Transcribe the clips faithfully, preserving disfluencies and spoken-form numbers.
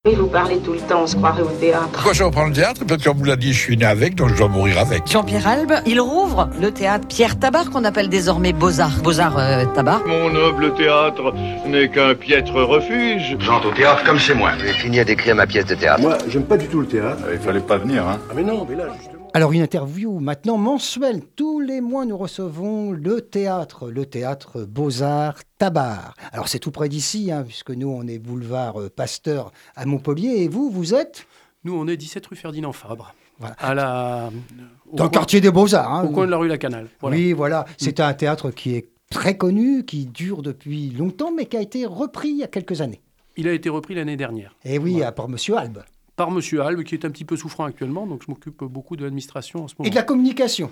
Oui, vous parlez tout le temps, on se croirait au théâtre. Pourquoi je reprends le théâtre? Parce que comme vous l'a dit, je suis né avec, donc je dois mourir avec. Jean-Pierre Albe, il rouvre le théâtre Pierre Tabart, qu'on appelle désormais Beaux-Arts. Beaux-Arts euh, Tabart. Mon noble théâtre n'est qu'un piètre refuge. J'entre au théâtre comme chez moi. J'ai fini d'écrire ma pièce de théâtre. Moi, j'aime pas du tout le théâtre. Il fallait pas venir, hein. Ah mais non, mais là, justement... Alors une interview maintenant mensuelle. Tous les mois, nous recevons le théâtre, le théâtre Beaux-Arts Tabart. Alors c'est tout près d'ici, hein, puisque nous, on est boulevard Pasteur à Montpellier. Et vous, vous êtes ? Nous, on est dix-sept rue Ferdinand Fabre, Voilà. à la... Dans le quartier des Beaux-Arts. Hein, au coin de la rue La Canale. Voilà. Oui, voilà. C'est un théâtre qui est très connu, qui dure depuis longtemps, mais qui a été repris il y a quelques années. Il a été repris l'année dernière. Et oui, Voilà. par Monsieur Albe. Par Monsieur Albe, qui est un petit peu souffrant actuellement, donc je m'occupe beaucoup de l'administration en ce moment. Et de la communication.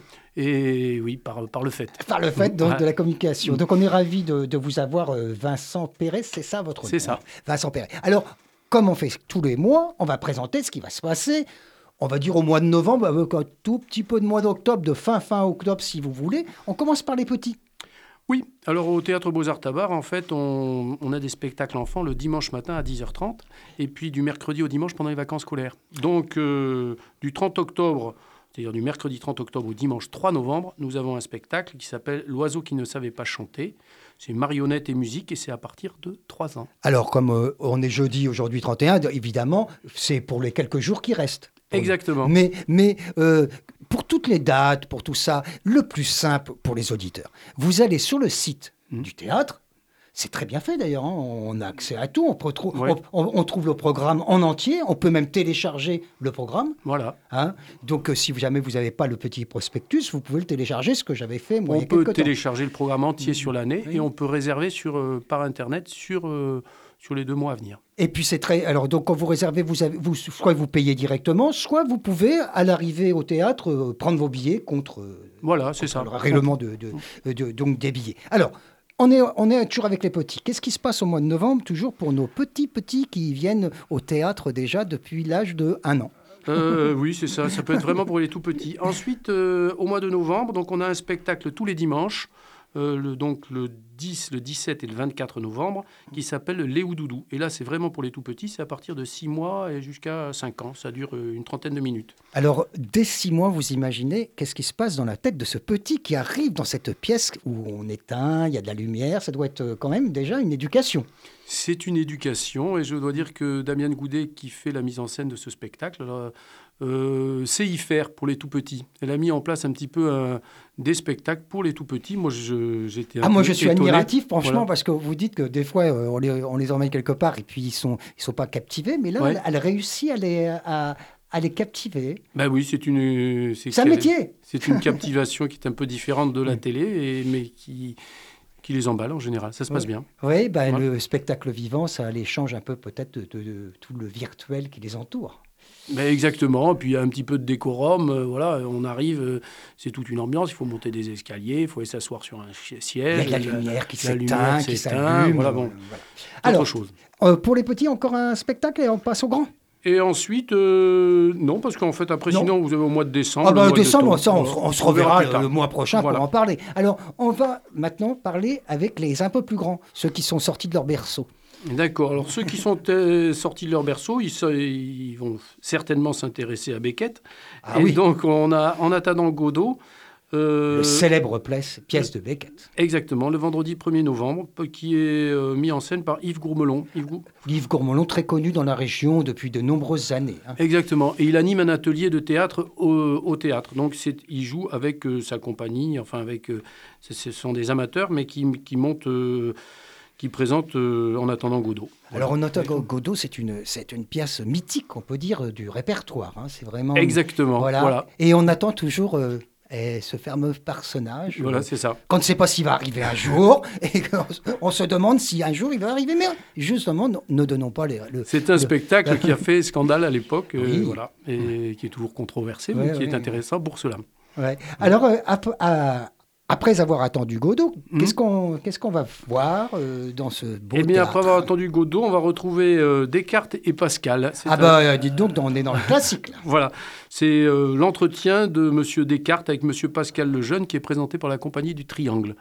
Et oui, par, par le fait. Par le fait donc, Ouais. de la communication. Donc on est ravis de, de vous avoir, euh, Vincent Perret, c'est ça votre nom? C'est ça. Vincent Perret. Alors, comme on fait tous les mois, on va présenter ce qui va se passer, on va dire au mois de novembre, avec un tout petit peu de mois d'octobre, de fin fin octobre si vous voulez. On commence par les petits. Oui, alors au Théâtre Beaux-Arts Tabart, en fait, on, on a des spectacles enfants le dimanche matin à dix heures trente, et puis du mercredi au dimanche pendant les vacances scolaires. Donc, euh, du trente octobre, c'est-à-dire du mercredi trente octobre au dimanche trois novembre, nous avons un spectacle qui s'appelle « L'oiseau qui ne savait pas chanter ». C'est marionnette et musique, et c'est à partir de trois ans. Alors, comme euh, on est jeudi, aujourd'hui trente et un, évidemment, c'est pour les quelques jours qui restent. Exactement. Mais, mais euh, pour toutes les dates, pour tout ça, le plus simple pour les auditeurs, vous allez sur le site mmh. du théâtre. C'est très bien fait d'ailleurs, hein. On a accès à tout, on, peut trou- ouais. on, on, on trouve le programme en entier, on peut même télécharger le programme. Voilà. Hein. Donc euh, si jamais vous n'avez pas le petit prospectus, vous pouvez le télécharger, ce que j'avais fait moi on il y a peut quelques télécharger le programme entier mmh. sur l'année oui. et on peut réserver sur, euh, par Internet sur, euh, sur les deux mois à venir. Et puis c'est très... Alors donc quand vous réservez, vous avez, vous, soit vous payez directement, soit vous pouvez à l'arrivée au théâtre euh, prendre vos billets contre, euh, voilà, c'est contre ça. le règlement de, de, de, de, donc des billets. Alors... On est, on est toujours avec les petits. Qu'est-ce qui se passe au mois de novembre, toujours pour nos petits petits qui viennent au théâtre déjà depuis l'âge de un an? euh, Oui, c'est ça. Ça peut être vraiment pour les tout petits. Ensuite, euh, au mois de novembre, donc on a un spectacle tous les dimanches, euh, le, donc le dix, le dix-sept et le vingt-quatre novembre, qui s'appelle Léo Doudou. Et là, c'est vraiment pour les tout petits. C'est à partir de six mois et jusqu'à cinq ans. Ça dure une trentaine de minutes. Alors, dès six mois, vous imaginez qu'est-ce qui se passe dans la tête de ce petit qui arrive dans cette pièce où on éteint, il y a de la lumière. Ça doit être quand même déjà une éducation. C'est une éducation. Et je dois dire que Damien Goudet, qui fait la mise en scène de ce spectacle, alors, euh, sait y faire pour les tout petits. Elle a mis en place un petit peu un, des spectacles pour les tout petits. Moi, je, j'étais un ah, peu moi, je suis étonné. admiratif, franchement, voilà. parce que vous dites que des fois, euh, on, les, on les emmène quelque part et puis ils ne sont, ils sont pas captivés. Mais là, ouais. elle, elle réussit à les, à, à les captiver. Ben oui, c'est une... C'est, c'est un métier. C'est une captivation qui est un peu différente de la télé, et, mais qui... qui les emballe en général. Ça se passe oui. bien. Oui, ben, voilà. Le spectacle vivant, ça les change un peu peut-être de, de, de tout le virtuel qui les entoure. Ben exactement. Puis il y a un petit peu de décorum. Euh, voilà, on arrive, euh, c'est toute une ambiance. Il faut monter des escaliers, il faut aller s'asseoir sur un siège. Il y a de la, la lumière qui la s'éteint, lumière qui s'allume. Voilà, bon. Voilà. Alors, autre chose. Euh, pour les petits, encore un spectacle et on passe au grand. Et ensuite, euh, non, parce qu'en fait, après, non. sinon, vous avez au mois de décembre. Ah bah, le décembre, de ça, on, on, on se reverra le, le mois prochain voilà. pour en parler. Alors, on va maintenant parler avec les un peu plus grands, ceux qui sont sortis de leur berceau. D'accord. Alors, ceux qui sont euh, sortis de leur berceau, ils, ils vont certainement s'intéresser à Beckett. Ah, et oui. donc, on a En attendant Godot. Euh, le célèbre pièce, pièce de Beckett. Exactement, le vendredi premier novembre, qui est euh, mis en scène par Yves Gourmelon. Yves, Gou... Yves Gourmelon, très connu dans la région depuis de nombreuses années. Hein. Exactement, et il anime un atelier de théâtre au, au théâtre. Donc c'est, il joue avec euh, sa compagnie, enfin avec, euh, ce, ce sont des amateurs, mais qui, qui montent, euh, qui présentent euh, En attendant Godot. Voilà. Alors En attendant Godot, c'est une, c'est une pièce mythique, on peut dire, du répertoire. Hein. C'est vraiment... Exactement, voilà. voilà. Et on attend toujours... Euh, Et ce fameux personnage, voilà, c'est ça. Qu'on ne sait pas s'il va arriver un jour, et on se demande si un jour il va arriver. Mais justement, ne donnons pas les... Le, c'est un le, spectacle le... qui a fait scandale à l'époque, oui. euh, voilà, et qui est toujours controversé, ouais, mais qui ouais, est intéressant ouais. pour cela. Ouais. Alors, euh, à, à, après avoir attendu Godot, mmh. qu'est-ce, qu'on, qu'est-ce qu'on va voir euh, dans ce beau Eh bien, théâtre? après avoir attendu Godot, on va retrouver euh, Descartes et Pascal. C'est ah un... bah, euh, dites donc, on est dans le classique, là. Voilà, c'est euh, l'entretien de M. Descartes avec M. Pascal Lejeune, qui est présenté par la compagnie du Triangle.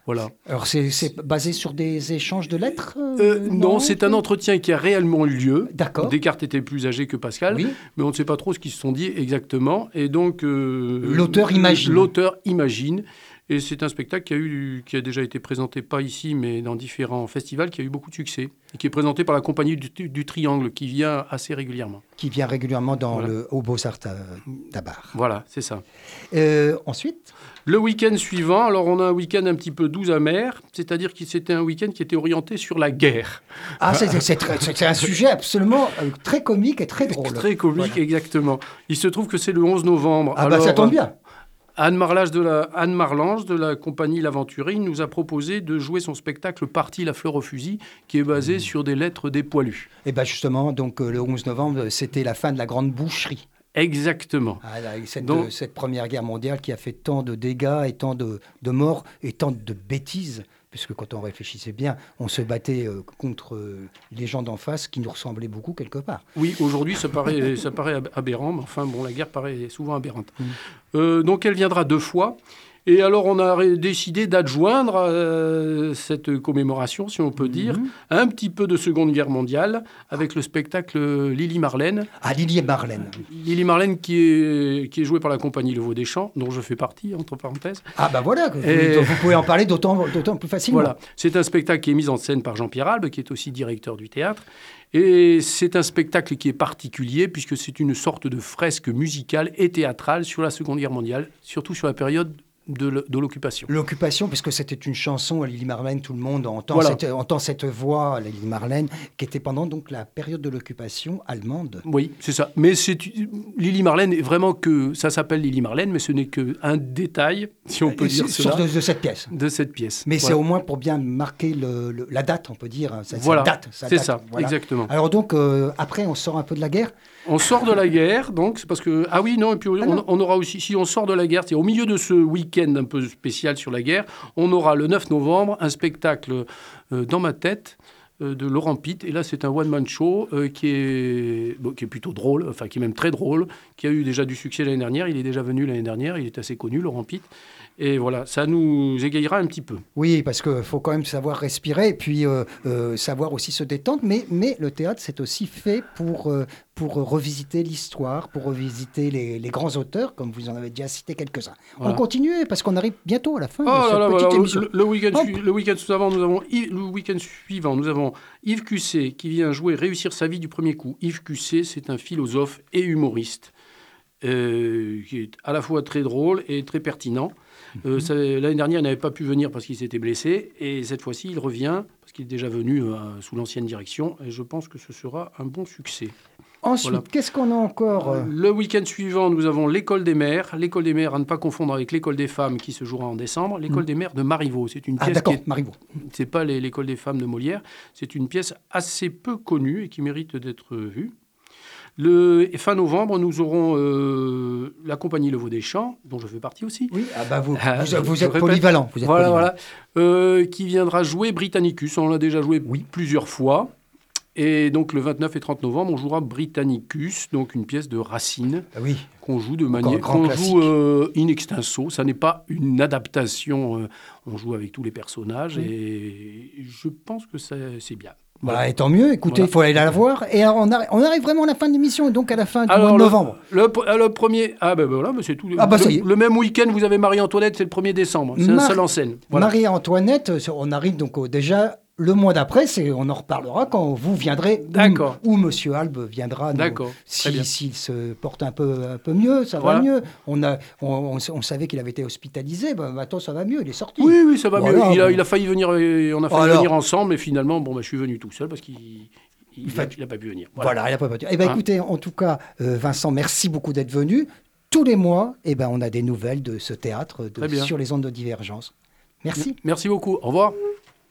Voilà. Alors, c'est, c'est basé sur des échanges de lettres euh, Euh, non, c'est un entretien qui a réellement eu lieu. D'accord. Descartes était plus âgé que Pascal, Oui. mais on ne sait pas trop ce qu'ils se sont dit exactement. Et donc, euh, L'auteur imagine. L'auteur imagine. Et c'est un spectacle qui a, eu, qui a déjà été présenté, pas ici, mais dans différents festivals, qui a eu beaucoup de succès. Et qui est présenté par la compagnie du, du Triangle, qui vient assez régulièrement. Qui vient régulièrement dans Voilà. le, au Beaux-Arts Ta- Tabar. Voilà, c'est ça. Euh, ensuite, Le week-end suivant, alors on a un week-end un petit peu doux amer, c'est-à-dire que c'était un week-end qui était orienté sur la guerre. ah, c'est, c'est, c'est très- c'est un sujet absolument euh, très comique et très drôle. Très comique, Voilà. exactement. Il se trouve que c'est le onze novembre. Ah, bah ça tombe bien. Anne Marlange de la, Anne Marlange de la compagnie L'Aventurier nous a proposé de jouer son spectacle Parti la fleur au fusil, qui est basé Mmh. sur des lettres des poilus. Et bien justement, donc, euh, le onze novembre, c'était la fin de la Grande Boucherie. Exactement. Ah, là, cette, Donc- euh, cette Première Guerre mondiale qui a fait tant de dégâts et tant de, de morts et tant de bêtises, puisque quand on réfléchissait bien, on se battait euh, contre euh, les gens d'en face qui nous ressemblaient beaucoup quelque part. Oui, aujourd'hui, ça paraît, ça paraît ab- aberrant, mais enfin, bon, la guerre paraît souvent aberrante. Mm. Euh, donc, elle viendra deux fois. Et alors, on a ré- décidé d'adjoindre à euh, cette commémoration, si on peut dire, Mhm. un petit peu de Seconde Guerre mondiale, avec le spectacle Lily Marlène. Ah, Lily et Marlène. Lily Marlène qui est, qui est jouée par la compagnie Le Veau des Champs, dont je fais partie, entre parenthèses. Ah, bah voilà, vous, Et- vous pouvez en parler d'autant, d'autant plus facilement. Voilà, c'est un spectacle qui est mis en scène par Jean-Pierre Albe, qui est aussi directeur du théâtre. Et c'est un spectacle qui est particulier, puisque c'est une sorte de fresque musicale et théâtrale sur la Seconde Guerre mondiale, surtout sur la période de l- de l'occupation. L'occupation, puisque c'était une chanson à Lily Marlène, tout le monde entend, Voilà. cette, entend cette voix à Lily Marlène, qui était pendant donc la période de l'occupation allemande. Oui, c'est ça. Mais c'est Lily Marlène est vraiment que ça s'appelle Lily Marlène, mais ce n'est qu'un détail, si on peut Et dire sur- cela, de, de cette pièce. de cette pièce. Mais c'est Voilà. au moins pour bien marquer le- le- la date, on peut dire. hein, cette- cette Voilà, date, sa c'est date, ça, voilà. exactement. Alors donc, euh, après, on sort un peu de la guerre. On sort de la guerre, donc c'est parce que ah oui non et puis on, non. on aura aussi si on sort de la guerre, c'est au milieu de ce week-end un peu spécial sur la guerre, on aura le neuf novembre un spectacle euh, dans ma tête euh, de Laurent Pitt et là c'est un one man show euh, qui est bon, qui est plutôt drôle, enfin qui est même très drôle, qui a eu déjà du succès l'année dernière, il est déjà venu l'année dernière, il est assez connu Laurent Pitt et voilà ça nous égayera un petit peu. Oui, parce qu'il faut quand même savoir respirer et puis euh, euh, savoir aussi se détendre. Mais, mais le théâtre, c'est aussi fait pour, euh, pour revisiter l'histoire, pour revisiter les, les grands auteurs, comme vous en avez déjà cité quelques-uns. Voilà. On continue parce qu'on arrive bientôt à la fin Oh de cette là là, petite voilà, émission. le, le week-end Hop. sui- le week-end suivant, nous avons Yves, le week-end suivant, nous avons Yves Cusset qui vient jouer Réussir sa vie du premier coup. Yves Cusset, c'est un philosophe et humoriste euh, qui est à la fois très drôle et très pertinent. Euh, ça- l'année dernière, il n'avait pas pu venir parce qu'il s'était blessé et cette fois-ci, il revient parce qu'il est déjà venu euh, sous l'ancienne direction et je pense que ce sera un bon succès. Ensuite, voilà. qu'est-ce qu'on a encore euh, Le week-end suivant, nous avons l'École des mères. L'École des mères, à ne pas confondre avec l'École des femmes qui se jouera en décembre. L'École des mères de Marivaux. C'est une Ah, pièce d'accord, qui est... Marivaux. C'est pas les- l'École des femmes de Molière. C'est une pièce assez peu connue et qui mérite d'être vue. Le et fin novembre, nous aurons euh, la compagnie Le Veau des Champs, dont je fais partie aussi. Oui, ah bah vous, Ah, vous, je- vous je êtes répète. polyvalent. Vous êtes Voilà, polyvalent. voilà. Euh, qui viendra jouer Britannicus. On l'a déjà joué Oui. plusieurs fois. Et donc le vingt-neuf et trente novembre, on jouera Britannicus, donc une pièce de Racine Ah oui, qu'on joue de Encore manière un grand qu'on classique. joue euh, in extenso. Ça n'est pas une adaptation. euh, on joue avec tous les personnages et je pense que ça- c'est bien. bah, et tant mieux. Écoutez, il Voilà. faut aller la voir. Et alors, on, arri- on arrive vraiment à la fin de l'émission, donc à la fin du Alors, mois de le- novembre. Le, le, le premier. Ah ben voilà, mais c'est tout. Ah, bah, le, ça y est. le même week-end, vous avez Marie-Antoinette, c'est le premier décembre. C'est un Mar- seul en scène. Voilà. Marie-Antoinette, euh, on arrive donc au- déjà le mois d'après, c'est, on en reparlera quand vous viendrez, ou- D'accord. ou, Monsieur Albe viendra. nous- D'accord, très bien. Si, s'il se porte un peu, un peu mieux, ça Voilà. va mieux. On, a, on, on- on savait qu'il avait été hospitalisé, ben, maintenant ça va mieux, il est sorti. Oui, oui, ça va Voilà, mieux. Il a, bon. il a failli venir, euh, on a failli Alors. venir ensemble, mais finalement, bon, bah, je suis venu tout seul parce qu'il il, fait- il a pas pu venir. Voilà, il a pas pu. Eh ben, Hein. écoutez, en tout cas, euh, Vincent, merci beaucoup d'être venu. Tous les mois, eh ben, on a des nouvelles de ce théâtre de- Très bien. sur les ondes de divergence. Merci. Merci beaucoup. Au revoir.